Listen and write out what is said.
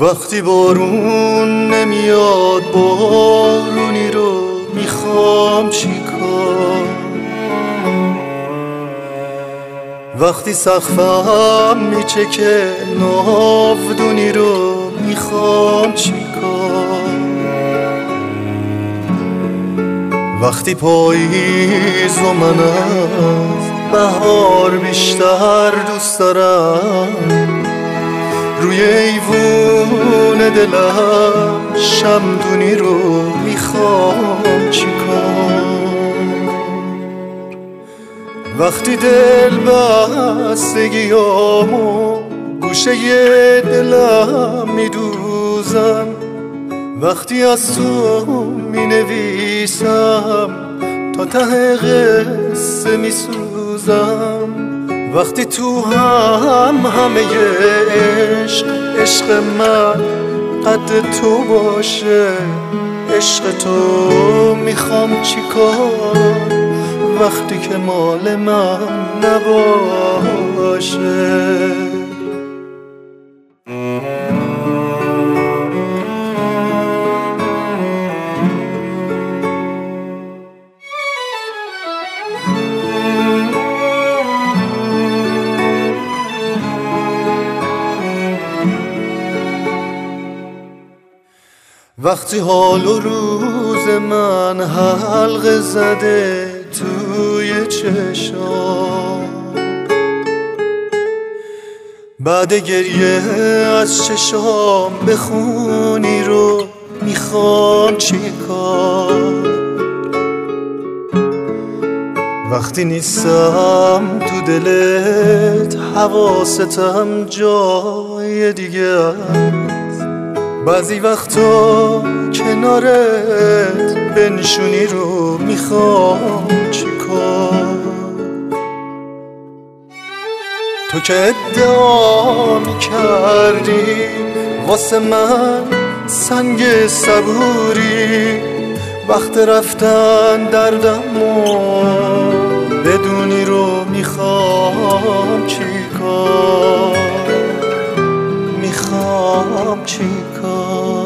وقتی بارون نمیاد بارونی رو میخوام چیکار؟ وقتی سقفم میچکه ناودونی رو میخوام چیکار؟ وقتی پاییز و من از بهار بیشتر دوست دارم، روی ایوون دلم شمدونی رو میخوام چیکار؟ وقتی دل بستگیامو گوشه دلم میدوزم، وقتی از تو مینویسم تا ته قصه میسوزم، وقتی تو همه عشق من قد تو باشه، عشق تو میخوام چیکار؟ وقتی که مال من نباشه. وقتی حال و روز من حلقه زده توی چشام، بعد گریه از چشام بخونی رو میخوام چیکار؟ وقتی نیستم تو دلت حواستم جای دیگه است، بعضی وقتا کنارت بنشونی رو میخوام چیکار؟ تو که ادعا میکردی واسه من سنگ صبوری، وقت رفتن دردمو بدونی رو میخوام چیکار؟ میخوام چیکار؟